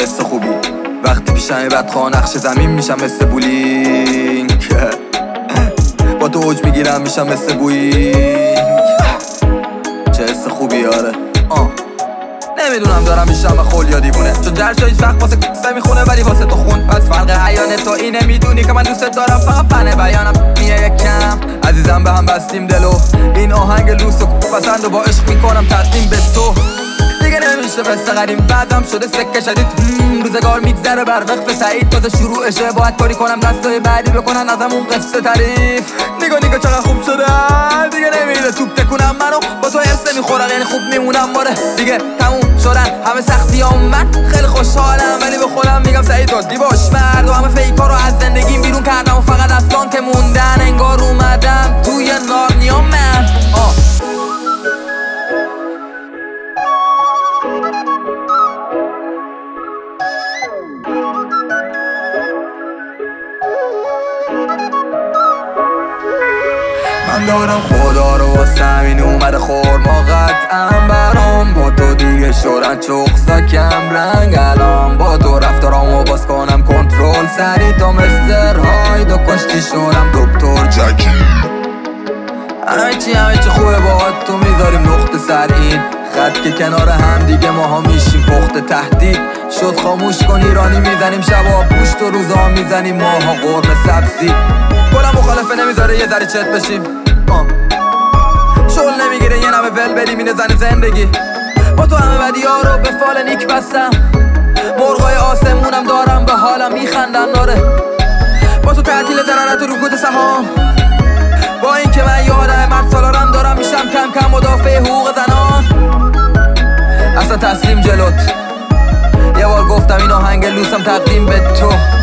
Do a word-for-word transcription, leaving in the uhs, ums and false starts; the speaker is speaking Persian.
حس خوبی وقتی پیشم بدخواه نقش زمین میشم مثل بولینگ با تو اوج میگیرم میشم مثل بوینگ چه حس خوبی آره آه. نمیدونم دارم میشم خول یا دیوونه چون جرشا هیچ وقت واسه کسته میخونه ولی واسه تو خون پس فرق عیانه تو اینه میدونی که من دوست دارم فقط فنه بیانم میه یکم عزیزم به هم بستیم دلو این آهنگ لوس و پسند و با عشق میکنم تقدیم به تو دیگه نمیشه مثل قدیم بعدم شده سکه شدید روزگار میگذره بر وقف سعید تازه شروعشه باید کاری کنم دستای بعدی بکنن ازم اون قصه تعریف نگاه نگاه چقدر خوب شده دیگه نمیره توپ تکونم منو با تو حس نمیخورن یعنی خوب میمونم باره دیگه تموم شدن همه سختی ها من خیلی خوشحالم ولی به خودم میگم سعید عادی باش مرد و همه فیکا رو از زندگیم بیرون کردم و فقط از که موندن انگار اومدم توی نارنیا من آه. من دارم خدا رو واسه همین اومده خورما قطعا برام با تو دیگه شدن چخصا کم رنگ الان با تو رفتارامو باز کنم کنترل سری تا مستر هاید و کشتی شدم دکتر جکی همه چی همه چی خوبه باهات تو میذاریم نقطه سر این خط که کنار هم دیگه ماها میشیم پخت تهدید شد خاموش کن ایرانی میزنیم شبا پوشت و روزا میزنیم ماها قرم سبزی گلم مخالفه نمیذاره یه ذره چت بشیم شغل نمیگیره یه نمه ول بریم اینه زن زندگی با تو همه بدی ها رو به فال نیک بستم مرغای آسمونم دارم به حالم میخندن داره با تو تعطیل ضررت و رکود سهام با این که من یادم مرد سالارم دارم میشم کم کم مدافع حقوق زنان اصلا تسلیم جلوت یه بار گفتم این آهنگ لوسم تقدیم به تو